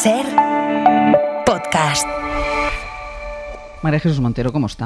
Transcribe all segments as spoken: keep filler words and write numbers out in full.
Ser podcast. María Jesús Montero, ¿cómo está?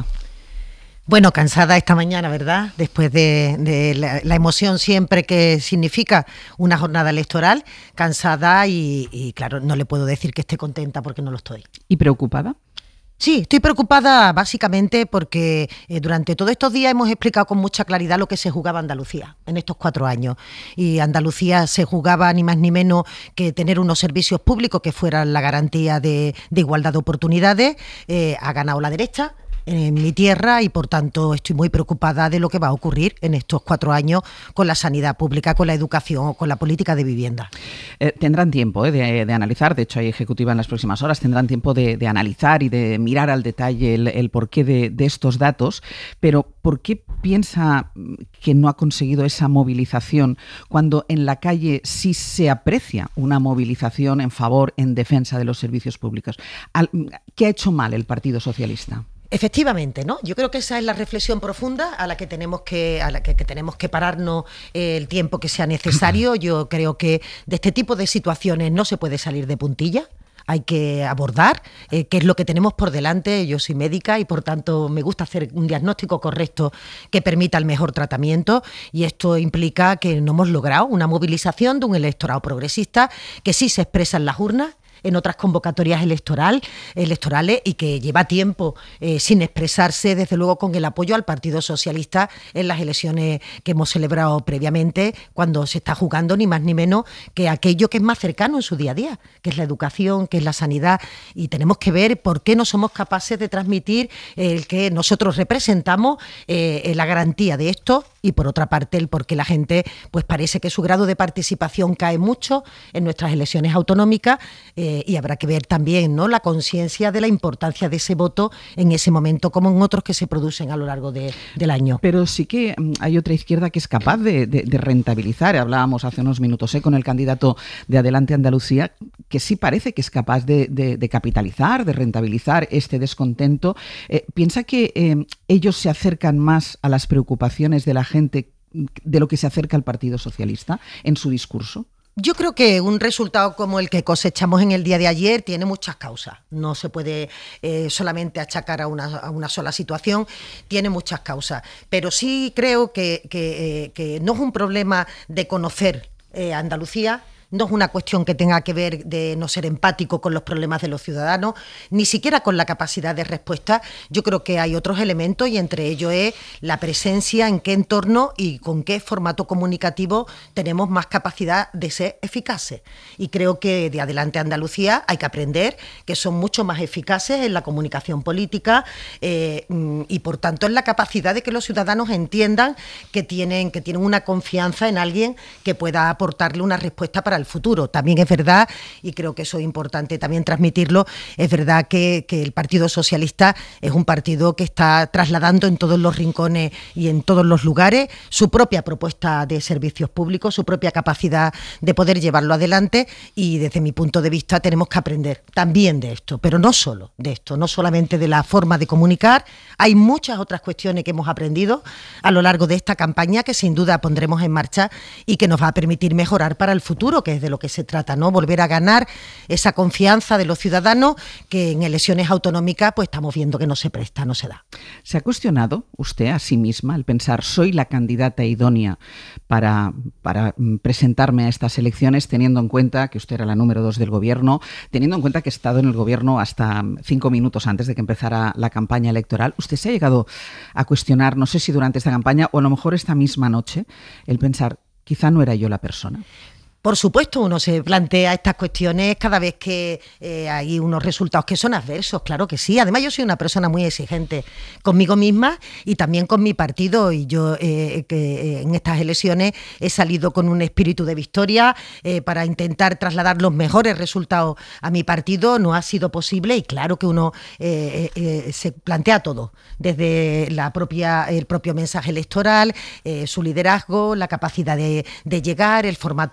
Bueno, cansada esta mañana, ¿verdad? Después de, de la, la emoción siempre que significa una jornada electoral, cansada y, y claro, no le puedo decir que esté contenta porque no lo estoy. ¿Y preocupada? Sí, estoy preocupada básicamente porque eh, durante todos estos días hemos explicado con mucha claridad lo que se jugaba Andalucía en estos cuatro años. Y Andalucía se jugaba ni más ni menos que tener unos servicios públicos que fueran la garantía de, de igualdad de oportunidades. Eh, ha ganado la derecha en mi tierra y por tanto estoy muy preocupada de lo que va a ocurrir en estos cuatro años con la sanidad pública, con la educación o con la política de vivienda. Eh, tendrán tiempo eh, de, de analizar, de hecho hay ejecutiva en las próximas horas, tendrán tiempo de, de analizar y de mirar al detalle el, el porqué de, de estos datos, pero ¿por qué piensa que no ha conseguido esa movilización cuando en la calle sí se aprecia una movilización en favor, en defensa de los servicios públicos? ¿Qué ha hecho mal el Partido Socialista? Efectivamente, ¿no? Yo creo que esa es la reflexión profunda a la que tenemos que, a la que, que tenemos que pararnos el tiempo que sea necesario. Yo creo que de este tipo de situaciones no se puede salir de puntilla. Hay que abordar eh, qué es lo que tenemos por delante. Yo soy médica y, por tanto, me gusta hacer un diagnóstico correcto que permita el mejor tratamiento y esto implica que no hemos logrado una movilización de un electorado progresista que sí se expresa en las urnas, en otras convocatorias electoral, electorales y que lleva tiempo eh, sin expresarse, desde luego, con el apoyo al Partido Socialista en las elecciones que hemos celebrado previamente, cuando se está jugando ni más ni menos que aquello que es más cercano en su día a día, que es la educación, que es la sanidad, y tenemos que ver por qué no somos capaces de transmitir el que nosotros representamos, eh, la garantía de esto, y por otra parte el por qué la gente pues parece que su grado de participación cae mucho en nuestras elecciones autonómicas. Eh, y habrá que ver también, ¿no?, la conciencia de la importancia de ese voto en ese momento, como en otros que se producen a lo largo de, del año. Pero sí que hay otra izquierda que es capaz de, de, de rentabilizar. Hablábamos hace unos minutos ¿eh? con el candidato de Adelante Andalucía, que sí parece que es capaz de, de, de capitalizar, de rentabilizar este descontento. Eh, ¿Piensa que eh, ellos se acercan más a las preocupaciones de la gente de lo que se acerca al Partido Socialista en su discurso? Yo creo que un resultado como el que cosechamos en el día de ayer tiene muchas causas. No se puede eh, solamente achacar a una, a una sola situación, tiene muchas causas. Pero sí creo que, que, eh, que no es un problema de conocer eh, Andalucía. No es una cuestión que tenga que ver de no ser empático con los problemas de los ciudadanos, ni siquiera con la capacidad de respuesta. Yo creo que hay otros elementos y entre ellos es la presencia, en qué entorno y con qué formato comunicativo tenemos más capacidad de ser eficaces. Y creo que de Adelante Andalucía hay que aprender que son mucho más eficaces en la comunicación política eh, y por tanto en la capacidad de que los ciudadanos entiendan que tienen, que tienen una confianza en alguien que pueda aportarle una respuesta para el futuro. También es verdad, y creo que eso es importante también transmitirlo, es verdad que, que el Partido Socialista es un partido que está trasladando en todos los rincones y en todos los lugares su propia propuesta de servicios públicos, su propia capacidad de poder llevarlo adelante y desde mi punto de vista tenemos que aprender también de esto, pero no solo de esto, no solamente de la forma de comunicar. Hay muchas otras cuestiones que hemos aprendido a lo largo de esta campaña que sin duda pondremos en marcha y que nos va a permitir mejorar para el futuro, que es de lo que se trata, ¿no? Volver a ganar esa confianza de los ciudadanos que en elecciones autonómicas pues estamos viendo que no se presta, no se da. ¿Se ha cuestionado usted a sí misma el pensar soy la candidata idónea para, para presentarme a estas elecciones, teniendo en cuenta que usted era la número dos del gobierno, teniendo en cuenta que ha estado en el gobierno hasta cinco minutos antes de que empezara la campaña electoral? ¿Usted se ha llegado a cuestionar, no sé si durante esta campaña o a lo mejor esta misma noche, el pensar quizá no era yo la persona? Por supuesto, uno se plantea estas cuestiones cada vez que eh, hay unos resultados que son adversos, claro que sí. Además, yo soy una persona muy exigente conmigo misma y también con mi partido. Y yo eh, que en estas elecciones he salido con un espíritu de victoria eh, para intentar trasladar los mejores resultados a mi partido. No ha sido posible y claro que uno eh, eh, se plantea todo, desde la propia, el propio mensaje electoral, eh, su liderazgo, la capacidad de, de llegar, el formato que utiliza.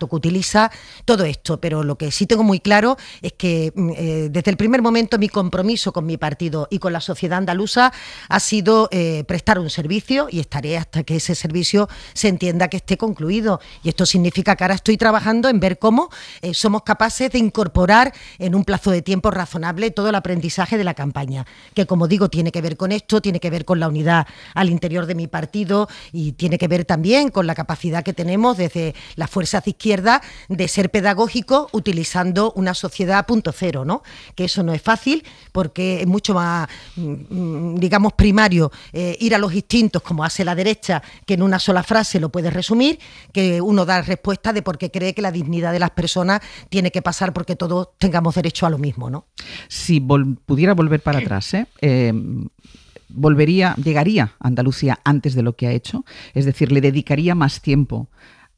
analiza todo esto, pero lo que sí tengo muy claro es que eh, desde el primer momento mi compromiso con mi partido y con la sociedad andaluza ha sido eh, prestar un servicio, y estaré hasta que ese servicio se entienda que esté concluido. Y esto significa que ahora estoy trabajando en ver cómo eh, somos capaces de incorporar en un plazo de tiempo razonable todo el aprendizaje de la campaña, que como digo tiene que ver con esto, tiene que ver con la unidad al interior de mi partido y tiene que ver también con la capacidad que tenemos desde las fuerzas de izquierda de ser pedagógicos utilizando una sociedad punto cero, ¿no? Que eso no es fácil porque es mucho más, digamos, primario eh, ir a los instintos como hace la derecha, que en una sola frase lo puede resumir, que uno da respuesta de por qué cree que la dignidad de las personas tiene que pasar porque todos tengamos derecho a lo mismo, ¿no? Si vol- pudiera volver para atrás, ¿eh? Eh, volvería, llegaría a Andalucía antes de lo que ha hecho, es decir, le dedicaría más tiempo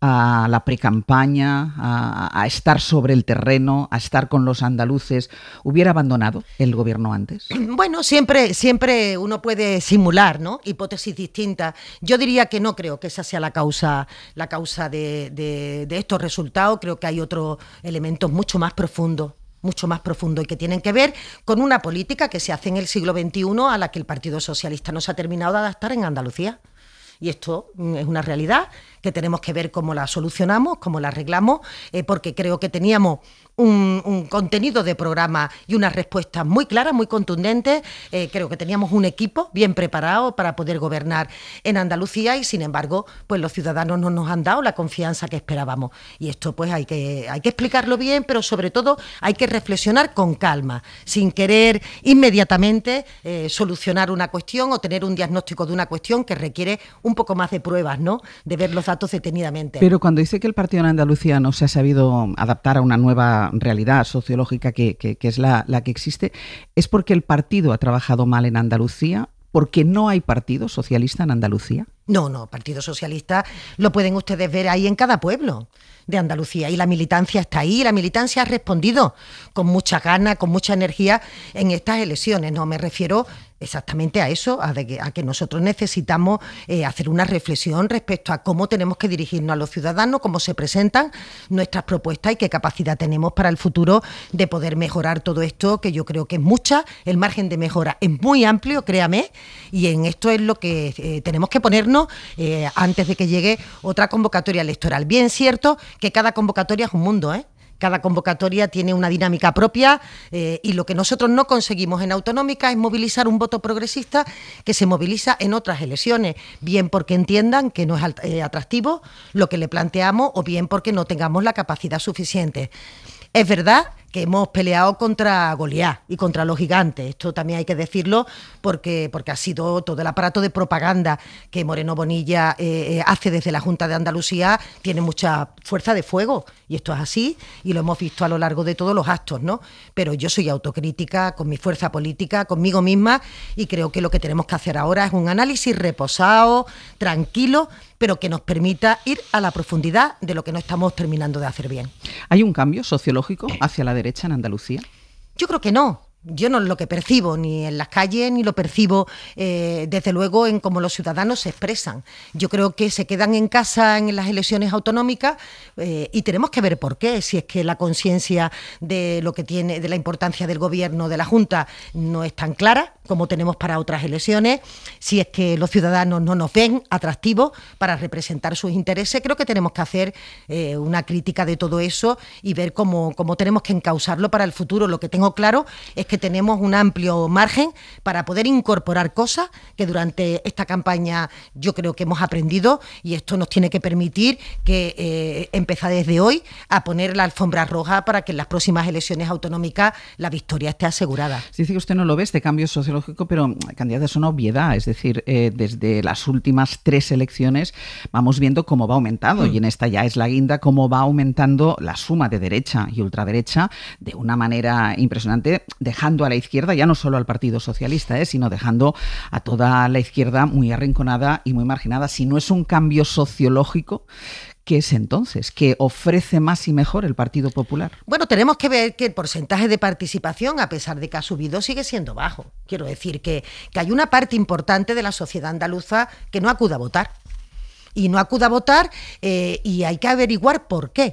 a la precampaña, a, a estar sobre el terreno, a estar con los andaluces. ¿Hubiera abandonado el gobierno antes? Bueno, siempre, siempre uno puede simular, ¿no? Hipótesis distintas. Yo diría que no creo que esa sea la causa, la causa de, de, de estos resultados. Creo que hay otros elementos mucho más profundos. mucho más profundo y que tienen que ver con una política que se hace en el siglo veintiuno a la que el Partido Socialista no se ha terminado de adaptar en Andalucía. Y esto es una realidad que tenemos que ver cómo la solucionamos, cómo la arreglamos, eh, porque creo que teníamos un, un contenido de programa y unas respuestas muy claras, muy contundentes. Eh, creo que teníamos un equipo bien preparado para poder gobernar en Andalucía y, sin embargo, pues los ciudadanos no nos han dado la confianza que esperábamos. Y esto pues hay que, hay que explicarlo bien, pero sobre todo hay que reflexionar con calma, sin querer inmediatamente eh, solucionar una cuestión o tener un diagnóstico de una cuestión que requiere un poco más de pruebas, ¿no? De ver los datos detenidamente. Pero cuando dice que el partido en Andalucía no se ha sabido adaptar a una nueva realidad sociológica que, que, que es la, la que existe, ¿es porque el partido ha trabajado mal en Andalucía? ¿Porque no hay partido socialista en Andalucía? No, no, Partido Socialista lo pueden ustedes ver ahí en cada pueblo de Andalucía y la militancia está ahí, la militancia ha respondido con mucha gana, con mucha energía en estas elecciones. No me refiero exactamente a eso, a, de que, a que nosotros necesitamos eh, hacer una reflexión respecto a cómo tenemos que dirigirnos a los ciudadanos, cómo se presentan nuestras propuestas y qué capacidad tenemos para el futuro de poder mejorar todo esto, que yo creo que es mucha, el margen de mejora es muy amplio, créame, y en esto es lo que eh, tenemos que ponernos eh, antes de que llegue otra convocatoria electoral. Bien cierto que cada convocatoria es un mundo, ¿eh? Cada convocatoria tiene una dinámica propia eh, y lo que nosotros no conseguimos en autonómica es movilizar un voto progresista que se moviliza en otras elecciones, bien porque entiendan que no es eh, atractivo lo que le planteamos o bien porque no tengamos la capacidad suficiente. Es verdad que hemos peleado contra Goliat y contra los gigantes, esto también hay que decirlo porque, porque ha sido todo el aparato de propaganda que Moreno Bonilla eh, hace desde la Junta de Andalucía, tiene mucha fuerza de fuego y esto es así y lo hemos visto a lo largo de todos los actos, ¿no? Pero yo soy autocrítica con mi fuerza política, conmigo misma y creo que lo que tenemos que hacer ahora es un análisis reposado, tranquilo, pero que nos permita ir a la profundidad de lo que no estamos terminando de hacer bien. ¿Hay un cambio sociológico hacia la derecha en Andalucía? Yo creo que no. Yo no lo que percibo ni en las calles ni lo percibo eh, desde luego en cómo los ciudadanos se expresan. Yo creo que se quedan en casa en las elecciones autonómicas eh, y tenemos que ver por qué, si es que la conciencia de lo que tiene, de la importancia del gobierno, de la Junta, no es tan clara como tenemos para otras elecciones, si es que los ciudadanos no nos ven atractivos para representar sus intereses. Creo que tenemos que hacer eh, una crítica de todo eso y ver cómo, cómo tenemos que encauzarlo para el futuro. Lo que tengo claro es que tenemos un amplio margen para poder incorporar cosas que durante esta campaña yo creo que hemos aprendido y esto nos tiene que permitir que eh, empezar desde hoy a poner la alfombra roja para que en las próximas elecciones autonómicas la victoria esté asegurada. Se dice que usted no lo ve este cambio sociológico, pero candidata, es una obviedad, es decir, eh, desde las últimas tres elecciones vamos viendo cómo va aumentando mm. y en esta ya es la guinda, cómo va aumentando la suma de derecha y ultraderecha de una manera impresionante, dejando a la izquierda, ya no solo al Partido Socialista, ¿eh? sino dejando a toda la izquierda muy arrinconada y muy marginada. Si no es un cambio sociológico, ¿qué es entonces? ¿Qué ofrece más y mejor el Partido Popular? Bueno, tenemos que ver que el porcentaje de participación, a pesar de que ha subido, sigue siendo bajo. Quiero decir que, que hay una parte importante de la sociedad andaluza que no acude a votar. Y no acude a votar eh, y hay que averiguar por qué.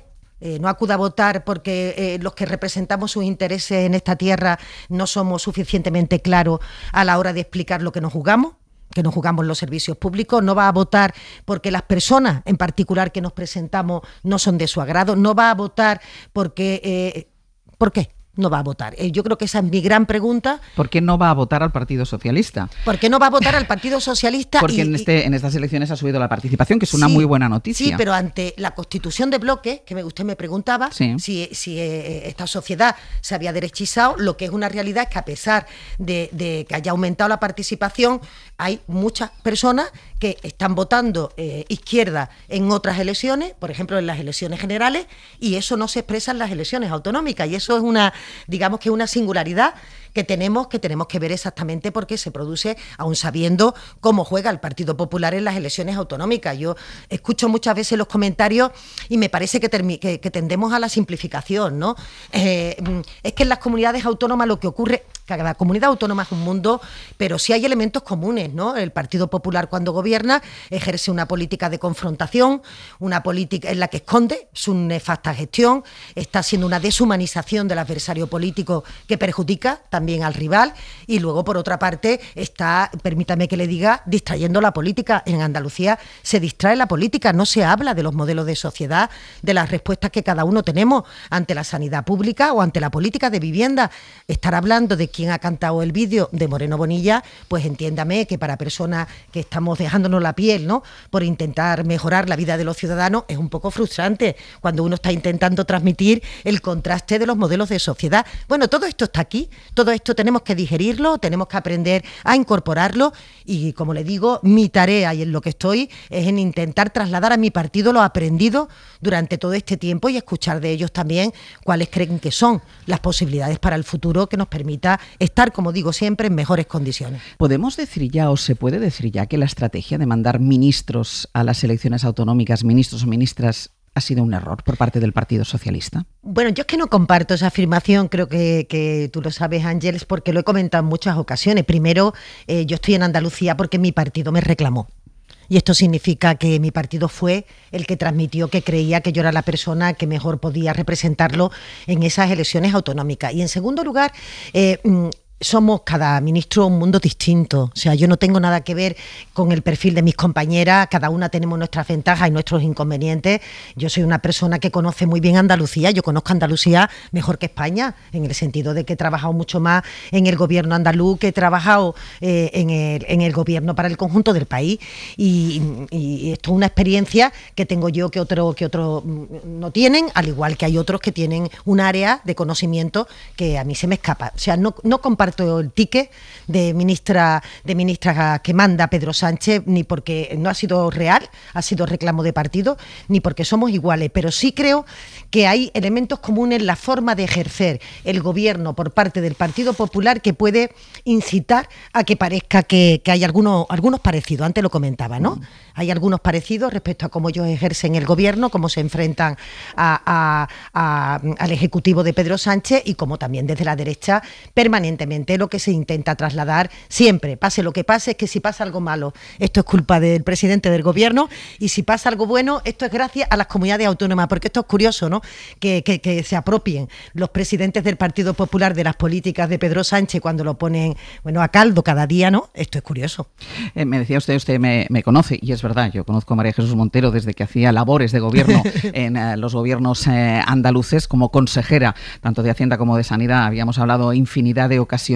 Eh, no acuda a votar porque eh, los que representamos sus intereses en esta tierra no somos suficientemente claros a la hora de explicar lo que nos jugamos, que nos jugamos los servicios públicos. No va a votar porque las personas en particular que nos presentamos no son de su agrado. No va a votar porque... Eh, ¿por qué no va a votar? Eh, yo creo que esa es mi gran pregunta. ¿Por qué no va a votar al Partido Socialista? ¿Por qué no va a votar al Partido Socialista? Porque y, en, este, en estas elecciones ha subido la participación, que es una sí, muy buena noticia. Sí, pero ante la constitución de bloques, que me, usted me preguntaba sí. si, si eh, esta sociedad se había derechizado, lo que es una realidad es que a pesar de, de que haya aumentado la participación, hay muchas personas que están votando eh, izquierda en otras elecciones, por ejemplo en las elecciones generales, y eso no se expresa en las elecciones autonómicas, y eso es una, digamos que una singularidad que tenemos, que tenemos que ver exactamente por qué se produce, aun sabiendo cómo juega el Partido Popular en las elecciones autonómicas. Yo escucho muchas veces los comentarios y me parece que, termi- que, que tendemos a la simplificación, ¿no? Eh, es que en las comunidades autónomas lo que ocurre, cada comunidad autónoma es un mundo, pero sí hay elementos comunes, ¿no? El Partido Popular, cuando gobierna, ejerce una política de confrontación, una política en la que esconde su nefasta gestión, está haciendo una deshumanización del adversario político que perjudica también también al rival, y luego por otra parte está, permítame que le diga, distrayendo la política. En Andalucía se distrae la política, no se habla de los modelos de sociedad, de las respuestas que cada uno tenemos ante la sanidad pública o ante la política de vivienda. Estar hablando de quién ha cantado el vídeo de Moreno Bonilla, pues entiéndame que para personas que estamos dejándonos la piel, ¿no?, por intentar mejorar la vida de los ciudadanos, es un poco frustrante cuando uno está intentando transmitir el contraste de los modelos de sociedad. Bueno, todo esto está aquí, todo esto tenemos que digerirlo, tenemos que aprender a incorporarlo, y como le digo, mi tarea y en lo que estoy es en intentar trasladar a mi partido lo aprendido durante todo este tiempo y escuchar de ellos también cuáles creen que son las posibilidades para el futuro que nos permita estar, como digo siempre, en mejores condiciones. ¿Podemos decir ya o se puede decir ya que la estrategia de mandar ministros a las elecciones autonómicas, ministros o ministras, ha sido un error por parte del Partido Socialista? Bueno, yo es que no comparto esa afirmación, creo que, que tú lo sabes, Ángeles, porque lo he comentado en muchas ocasiones. Primero, eh, yo estoy en Andalucía porque mi partido me reclamó. Y esto significa que mi partido fue el que transmitió que creía que yo era la persona que mejor podía representarlo en esas elecciones autonómicas. Y en segundo lugar, eh, somos cada ministro un mundo distinto. O sea, yo no tengo nada que ver con el perfil de mis compañeras, cada una tenemos nuestras ventajas y nuestros inconvenientes. Yo soy una persona que conoce muy bien Andalucía, yo conozco Andalucía mejor que España, en el sentido de que he trabajado mucho más en el gobierno andaluz que he trabajado eh, en, el, en el gobierno para el conjunto del país, y, y esto es una experiencia que tengo yo que otros que otro no tienen, al igual que hay otros que tienen un área de conocimiento que a mí se me escapa. O sea, no, no comparto el ticket de ministra de ministra que manda Pedro Sánchez, ni porque no ha sido real, ha sido reclamo de partido, ni porque somos iguales, pero sí creo que hay elementos comunes en la forma de ejercer el gobierno por parte del Partido Popular que puede incitar a que parezca que, que hay algunos, algunos parecidos. Antes lo comentaba, ¿no? Mm. Hay algunos parecidos respecto a cómo ellos ejercen el gobierno, cómo se enfrentan a, a, a, al Ejecutivo de Pedro Sánchez, y cómo también desde la derecha permanentemente lo que se intenta trasladar siempre, pase lo que pase, es que si pasa algo malo, esto es culpa del presidente del gobierno, y si pasa algo bueno, esto es gracias a las comunidades autónomas, porque esto es curioso, ¿no?, que, que, que se apropien los presidentes del Partido Popular de las políticas de Pedro Sánchez cuando lo ponen, bueno, a caldo cada día, ¿no? Esto es curioso. Eh, me decía usted, usted me, me conoce, y es verdad, yo conozco a María Jesús Montero desde que hacía labores de gobierno en eh, los gobiernos eh, andaluces, como consejera tanto de Hacienda como de Sanidad. Habíamos hablado infinidad de ocasiones.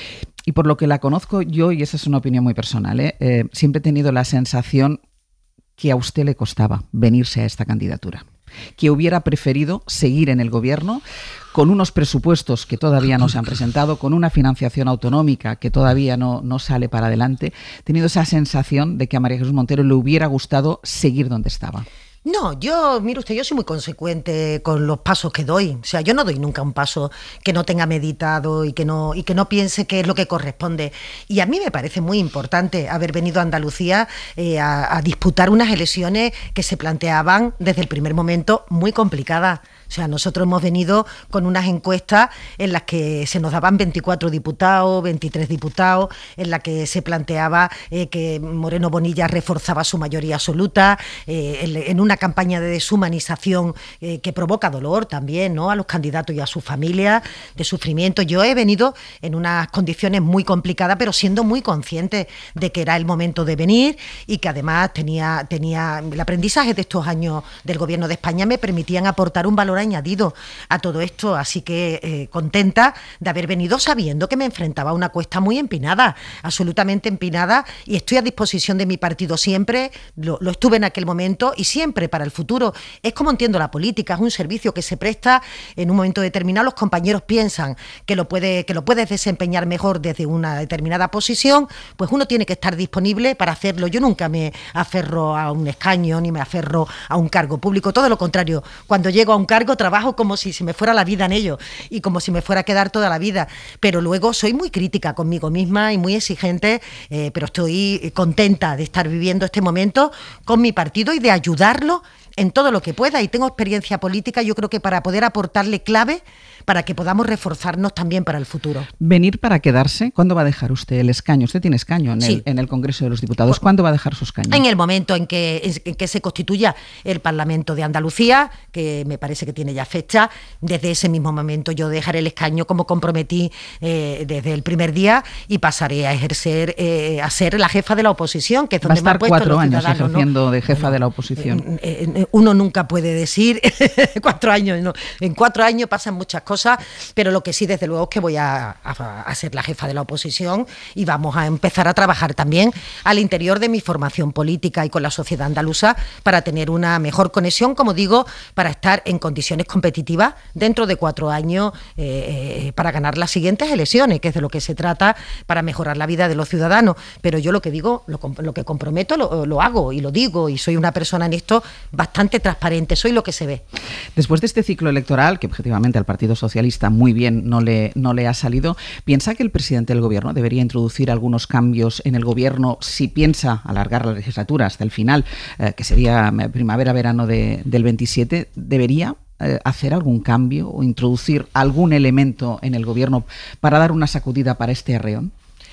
Y por lo que la conozco yo, y esa es una opinión muy personal, ¿eh? Eh, siempre he tenido la sensación que a usted le costaba venirse a esta candidatura, que hubiera preferido seguir en el gobierno con unos presupuestos que todavía no se han presentado, con una financiación autonómica que todavía no, no sale para adelante. He tenido esa sensación de que a María Jesús Montero le hubiera gustado seguir donde estaba. No, yo, mire usted, yo soy muy consecuente con los pasos que doy. O sea, yo no doy nunca un paso que no tenga meditado y que no, y que no piense que es lo que corresponde. Y a mí me parece muy importante haber venido a Andalucía eh, a, a disputar unas elecciones que se planteaban desde el primer momento muy complicadas. O sea, nosotros hemos venido con unas encuestas en las que se nos daban veinticuatro diputados, veintitrés diputados, en las que se planteaba eh, que Moreno Bonilla reforzaba su mayoría absoluta, eh, en, en una campaña de deshumanización eh, que provoca dolor también, ¿no?, a los candidatos y a sus familias, de sufrimiento. Yo he venido en unas condiciones muy complicadas, pero siendo muy consciente de que era el momento de venir y que además tenía, tenía el aprendizaje de estos años del Gobierno de España me permitían aportar un valor añadido a todo esto, así que eh, contenta de haber venido sabiendo que me enfrentaba a una cuesta muy empinada, absolutamente empinada, y estoy a disposición de mi partido siempre, lo, lo estuve en aquel momento y siempre para el futuro. Es como entiendo la política, es un servicio que se presta en un momento determinado, los compañeros piensan que lo puede, que lo puedes desempeñar mejor desde una determinada posición, pues uno tiene que estar disponible para hacerlo. Yo nunca me aferro a un escaño ni me aferro a un cargo público, todo lo contrario, cuando llego a un cargo trabajo como si se me fuera la vida en ello y como si me fuera a quedar toda la vida, pero luego soy muy crítica conmigo misma y muy exigente, eh, pero estoy contenta de estar viviendo este momento con mi partido y de ayudarlo en todo lo que pueda, y tengo experiencia política, yo creo que para poder aportarle clave para que podamos reforzarnos también para el futuro. ¿Venir para quedarse? ¿Cuándo va a dejar usted el escaño? Usted tiene escaño en, sí. el, en el Congreso de los Diputados. ¿Cuándo va a dejar su escaño? En el momento en que, en que se constituya el Parlamento de Andalucía, que me parece que tiene ya fecha. Desde ese mismo momento yo dejaré el escaño como comprometí eh, desde el primer día y pasaré a ejercer, eh, a ser la jefa de la oposición, que es donde va a estar me han puesto cuatro los años ciudadanos, ejerciendo ¿no? de jefa Bueno, de la oposición. Eh, eh, uno nunca puede decir cuatro años, no. En cuatro años pasan muchas cosas, pero lo que sí, desde luego, es que voy a, a, a ser la jefa de la oposición y vamos a empezar a trabajar también al interior de mi formación política y con la sociedad andaluza para tener una mejor conexión, como digo, para estar en condiciones competitivas dentro de cuatro años eh, para ganar las siguientes elecciones, que es de lo que se trata, para mejorar la vida de los ciudadanos. Pero yo lo que digo, lo, lo que comprometo, lo, lo hago y lo digo, y soy una persona en esto bastante transparente, soy lo que se ve. Después de este ciclo electoral, que objetivamente al Partido Socialista muy bien no le, no le ha salido, ¿piensa que el presidente del Gobierno debería introducir algunos cambios en el Gobierno si piensa alargar la legislatura hasta el final, eh, que sería primavera-verano de, del veintisiete? ¿Debería eh, hacer algún cambio o introducir algún elemento en el Gobierno para dar una sacudida para este arreón?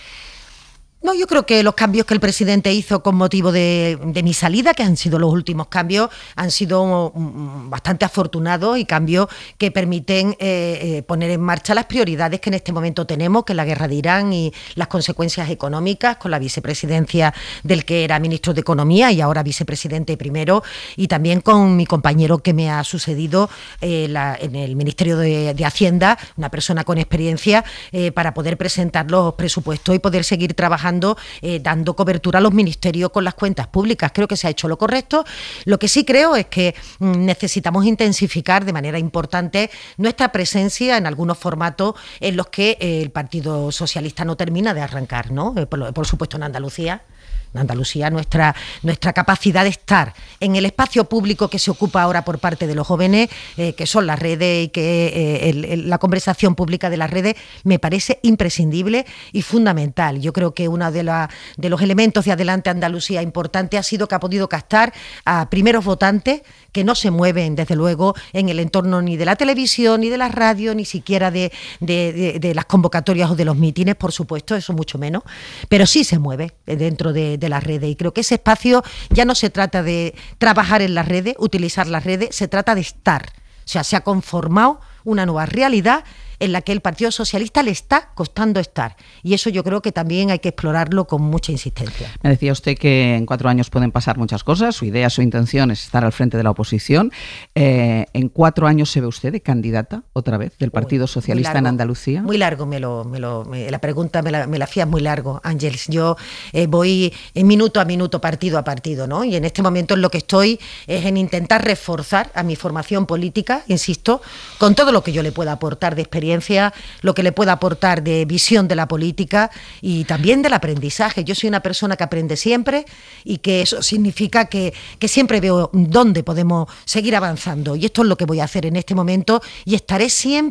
No, yo creo que los cambios que el presidente hizo con motivo de, de mi salida, que han sido los últimos cambios, han sido um, bastante afortunados y cambios que permiten eh, eh, poner en marcha las prioridades que en este momento tenemos, que es la guerra de Irán y las consecuencias económicas, con la vicepresidencia del que era ministro de Economía y ahora vicepresidente primero, y también con mi compañero que me ha sucedido eh, la, en el Ministerio de, de Hacienda, una persona con experiencia, eh, para poder presentar los presupuestos y poder seguir trabajando Eh, dando cobertura a los ministerios con las cuentas públicas. Creo que se ha hecho lo correcto. Lo que sí creo es que mm, necesitamos intensificar de manera importante nuestra presencia en algunos formatos en los que eh, el Partido Socialista no termina de arrancar, ¿no? Eh, por, por supuesto en Andalucía. En Andalucía, nuestra, nuestra capacidad de estar en el espacio público que se ocupa ahora por parte de los jóvenes, eh, que son las redes y que eh, el, el, la conversación pública de las redes, me parece imprescindible y fundamental. Yo creo que uno de, la, de los elementos de Adelante Andalucía importante ha sido que ha podido captar a primeros votantes que no se mueven, desde luego, en el entorno ni de la televisión, ni de la radio, ni siquiera de, de, de, de las convocatorias o de los mítines, por supuesto, eso mucho menos, pero sí se mueve dentro de de las redes, y creo que ese espacio ya no se trata de trabajar en las redes, utilizar las redes, se trata de estar. O sea, se ha conformado una nueva realidad en la que el Partido Socialista le está costando estar. Y eso yo creo que también hay que explorarlo con mucha insistencia. Me decía usted que en cuatro años pueden pasar muchas cosas. Su idea, su intención es estar al frente de la oposición. Eh, ¿En cuatro años se ve usted de candidata otra vez del Partido Uy, Socialista en Andalucía? Muy largo, me lo, me lo, me, la pregunta me la, me la fías muy largo, Ángeles. Yo eh, voy en minuto a minuto, partido a partido, ¿no? Y en este momento en lo que estoy es en intentar reforzar a mi formación política, insisto, con todo lo que yo le pueda aportar de experiencia, lo que le pueda aportar de visión de la política y también del aprendizaje. Yo soy una persona que aprende siempre y que eso significa que, que siempre veo dónde podemos seguir avanzando, y esto es lo que voy a hacer en este momento, y estaré siempre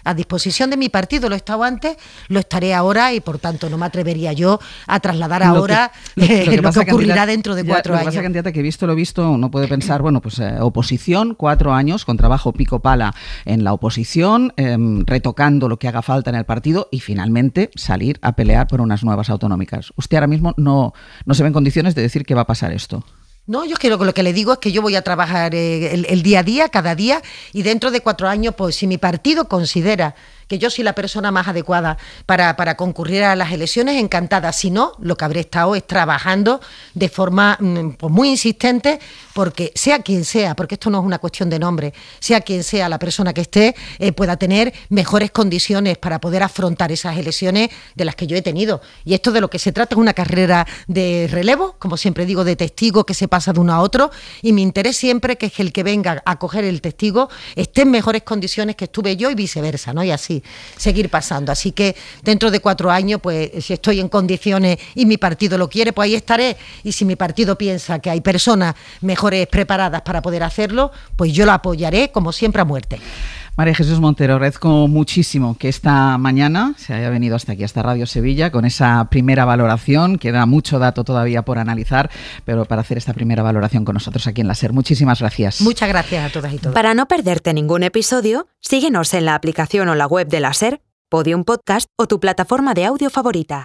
a disposición de mi partido, lo he estado antes, lo estaré ahora y por tanto no me atrevería yo a trasladar ahora lo que, lo, eh, lo que, que ocurrirá candidata, dentro de cuatro ya, años. Lo que pasa, candidata, que visto lo visto, uno puede pensar, bueno, pues eh, oposición, cuatro años con trabajo pico pala en la oposición, eh, retocando lo que haga falta en el partido y finalmente salir a pelear por unas nuevas autonómicas. Usted ahora mismo no, no se ve en condiciones de decir que va a pasar esto. No, yo es que lo, lo que le digo es que yo voy a trabajar eh, el, el día a día, cada día, y dentro de cuatro años, pues si mi partido considera que yo soy la persona más adecuada para, para concurrir a las elecciones, encantada. Si no, lo que habré estado es trabajando de forma pues, muy insistente, porque sea quien sea, porque esto no es una cuestión de nombre, sea quien sea la persona que esté, eh, pueda tener mejores condiciones para poder afrontar esas elecciones de las que yo he tenido. Y esto de lo que se trata es una carrera de relevo, como siempre digo, de testigo que se pasa de uno a otro, y mi interés siempre que es que el que venga a coger el testigo esté en mejores condiciones que estuve yo y viceversa, ¿no? Y así seguir pasando. Así que dentro de cuatro años, pues si estoy en condiciones y mi partido lo quiere, pues ahí estaré. Y si mi partido piensa que hay personas mejores preparadas para poder hacerlo, pues yo lo apoyaré, como siempre, a muerte. María Jesús Montero, agradezco muchísimo que esta mañana se haya venido hasta aquí, hasta Radio Sevilla, con esa primera valoración. Queda mucho dato todavía por analizar, pero para hacer esta primera valoración con nosotros aquí en la SER. Muchísimas gracias. Muchas gracias a todas y todos. Para no perderte ningún episodio, síguenos en la aplicación o la web de la SER, Podium Podcast o tu plataforma de audio favorita.